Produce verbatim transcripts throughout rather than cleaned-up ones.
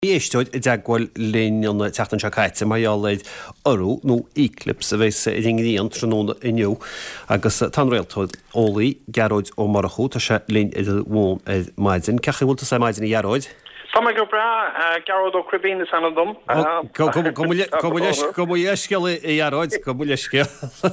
Éisteid i d deagháil líonna teachtain seáite maiálaid orú nó íclips a bheits i ringíon tróna inniu agus tan réaltóid ólaí gearóid ó marachú tá sé lín idir bhin maidin. Cecha bhúlta sé maidin i gearóid? Tá me go bra gearóid ó cribín is anna dom. Go mú leisceil i gearóid go mú leisceil.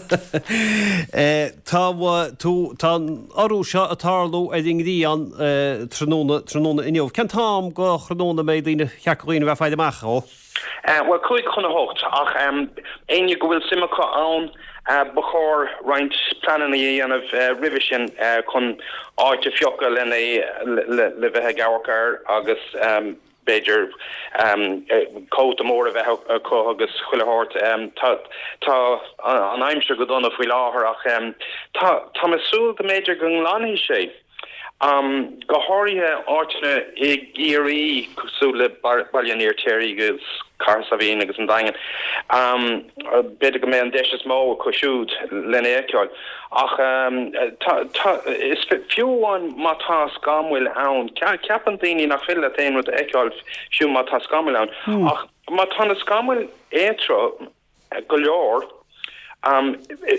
Tá orú seo atálú a ringíon tróna inniu. Cean tám go chróna méid lína cheacaín bheith fáid amach ó? Well, chuig chuna hocht ach aine go bhfuil simachá ann bachór roint planan í anamh rivision chun áite fioca lena le bheitthe gabhachar agus Beidir cóta mór a bheith có agus chuileáirt tá an aimsir go donna faoi láthair ach tá masúil go méidir go nglánhí sé. Um, Gohoria áitine i géirí cosúla bailioníir téirí gus Carsavín agus an daingen. Um, beidir go mé an deis mó a cosisiúd lena éceáil. Ach um, is fiúháin má tá scamhfuil ann. Ceapan daoine nach fil a tain rud éceáil fiú má tá scamhfuil ann. Ach má tá na scamhfuil étra go leor. Um,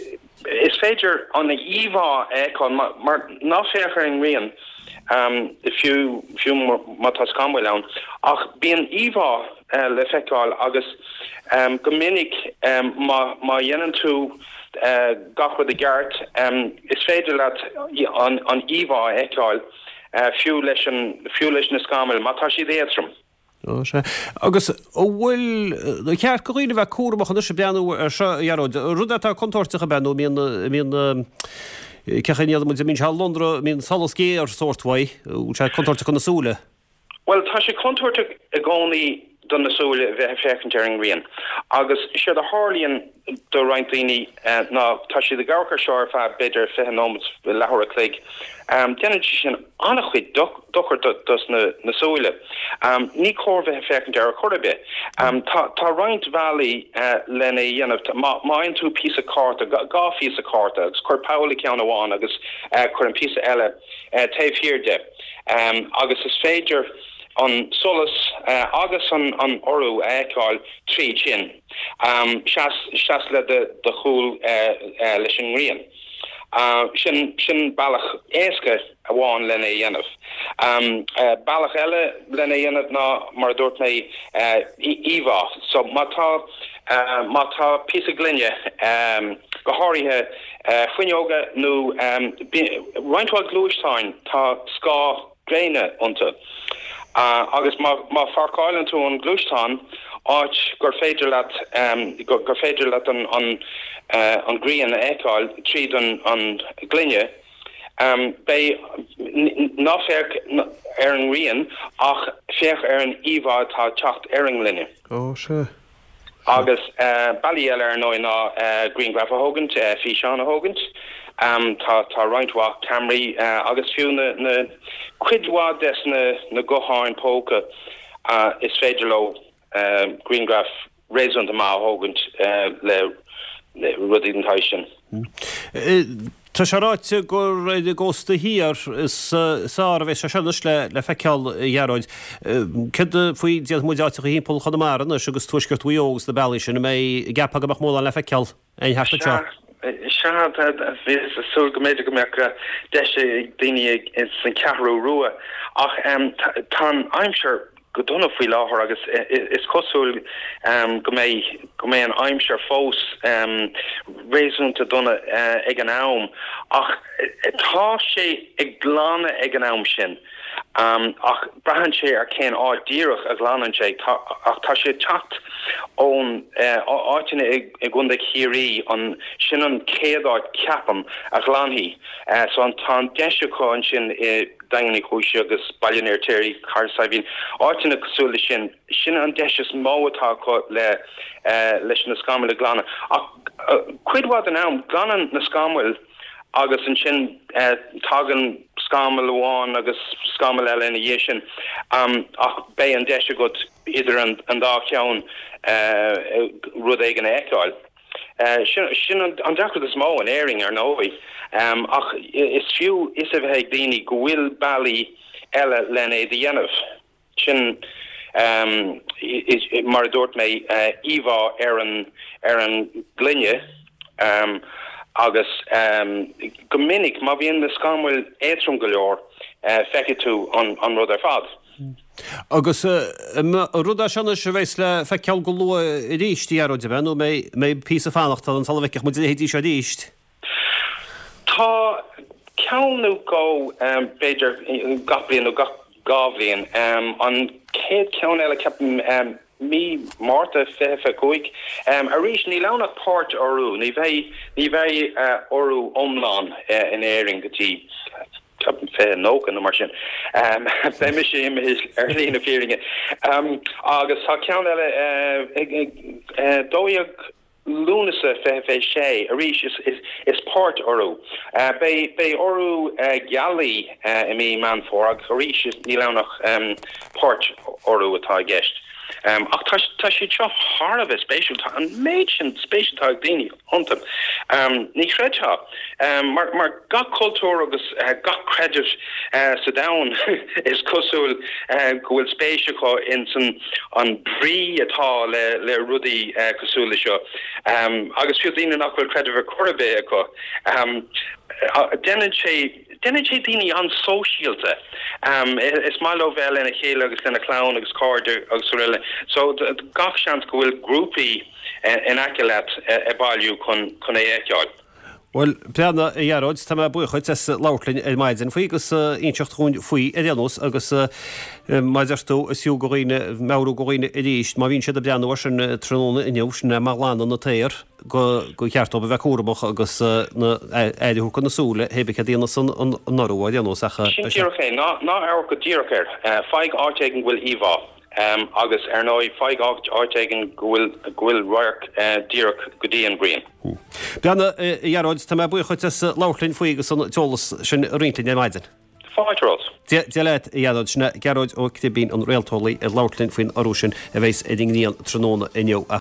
is féidir an íomhá éáil mar ná féchar an rion um, fiú fiú má tá scamhfuil ann ach bíon íomhá le feiceáil agus um, go minic um, má dhéanann tú uh, gachfu a gceart um, is féidir leat an íomhá éáil uh, fiú leis fiú leis na scamhfuil má tá siad étrum. Agus ó bhfuil ceart go riine bheith cuaramach an se beanú searóid. Rud atá contortacha benú míon cechéiad mu mín se Londra mín salas cé ar sóirthaid ú sé contortacha na súla. Well, tá sé contorta a gcónaí don na súla bheith fecinn tearing rion. Agus sé a hálíonn do rointlíní ná tá sé de gabhachar seoir fe beidir fiche nóid lethra cléig. Um, Déanann sin annach chuid dochar dus na, na súile. Um, ní cór bheith fecinn dear a chorbe. Um, tá, tá Roint Valley uh, lena dhéanamh má ein tú písa carta, gá písa carta, agus chuir Paula ceann amháin agus uh, chuir an písa eile uh, taobh hiirde. Um, agus is féidir an solas uh, agus an, an orú éáil trí sin. Um, seas le de, de chúl uh, uh, leis an rion. Uh, sin sin bailach éasca a bháin lena dhéanamh. Um, uh, bailach eile lena dhéanamh ná mar dúirt mé uh, íomhá. So má tá uh, má tá písa glunne um, go háirithe uh, fuinneoga nó um, rointáil glúisteáin tá scá gréine unta. Uh, agus má farcáilann tú an glúisteáin áit gur féidir leat um, gur, gur féidir leat an an uh, an grian éáil tríd an an glunne um, bei ná féach ar an rion ach féach ar an íomhá tá teacht ar an glunne. Ó se. Agus uh, bailí eile ar nó ná uh, Greengraf a hogant uh, fi seán a hogant um, tá tá rointhá Camry uh, agus fiú na, na cuidhá des na na goháin póca uh, is féidir lo Uh, Greengraf réún de má hógant uh, le, le rudí an taisin. Tá sé ráite gur gósta híar is sá a bheith se seannas le le feiceáil dhearóid. Cid faoi déad muideáteach a hímpol chadamáran agus tuisgurt bhuiógus na bailí sin mé gappa amach móla le feiceáil ein heachta teo. Se vis a sul go méidir go me de daine is san cehrú ruúa ach um, tá aimsir go donna faoi láthair agus is cosúil um, go mé go mé an aimsir fós um, réúnta donna uh, ag an am ach tá sé ag glána ag an am sin um, ach brahan sé ar cén ádíireach a glánan sé ach tá sé teacht ón áitina ag gunda chiirí an sin an céadáid ceapam a glánhí uh, so an tá deisiúáin sin i dainganí chúise agus bailioníir téirí Carsavín áitina cosúla sin sin an deis mótá le uh, leis na scamhfuil glána ach uh, cuidhá an am glánan na scamhfuil agus an sin uh, tagan scamhfuil amháin agus scamhfuil eile ina dhé sin um, ach bé an deis go idir an, an dá ceann uh, rud éige na éáil. Uh, sin an dachar is mó an éing ar nóí um, ach is fiú is a bheith daoine go bhfuil bailí eile lena é dhéanamh sin um, mar dúirt mé Eva ar an ar an glynne um, agus um, gomininic má bhíon na scanhfuil éitrum go leor uh, feice tú an, an rud ar fad. Agus rud sena se bhéis le fe ceall go lua i ríist í aróide ben, nó mé pí a fánachtal an talhaiceach mu hétí se ríist. Tá ceanú go um, beidir gablion ó gáblion um, an céad cean eile ceapan um, mí Marta fefe goig um, a rís ní lánach páirt orú, ní bheith ní bheith uh, orú omlán uh, in éiring gotí Captain Fair no an mar sin um be me sé is erlína fearinge um agus ha cean eile dóag lúnasa fe fe sé a rís is is is part orú uh, bei bei orú uh, galí uh, i mí man forag a rís is ní lánach um part orú atá gist. Um, ach tá sé seo Harveh spéisiú an méid sin spéisiútá daoine antam. Um, ní chreidtha um, mar, mar ga cultúr agus uh, ga creidir uh, sa dain is cosúil uh, go bhfuil spéisiúcha in san an brí atá le, le rudaí uh, cosúla seo. Um, agus fiú daoine nach bhfuil creidir chorbé acu. Um, uh, Denan sé Denna sé daoine an sóisialta. Um, is má lo bheith lena chéile agus lena clown agus cardú agus riile. So gach seans go bhfuil grúpaí in aice leat a bailú chun chun é éceáil. Well, pleanna i dhearóid tá buchaid is láirlinn i maidin faoi agus inseocht chuin faoi a dhéanús agus maidirtú siú goíine meú goíine i ríist, má bhín siad a breanúir sin tróna inniu sin mar lána na téir go go cheartó bheith cuabach agus na éidirú chu nasúla hebbe a déana san an norú a dhéanús acha. Sin tíché ná ná ar go ddírachair feig áitéigen bhfuil íbhá. Um, agus ar nói feig áitéigen gohfuil gohfuil roiach díreach go dtí an brion. Beanna dhearóid tá buchaid is láirlinn faoi agus an teolalas sin rintlinn i maidin. Fáitrás. Dé leid dhearóid sinna gearóid ó ctibín an réaltólaí i láirlinn faoin arúsin a bhééis éing níon tróna inniu.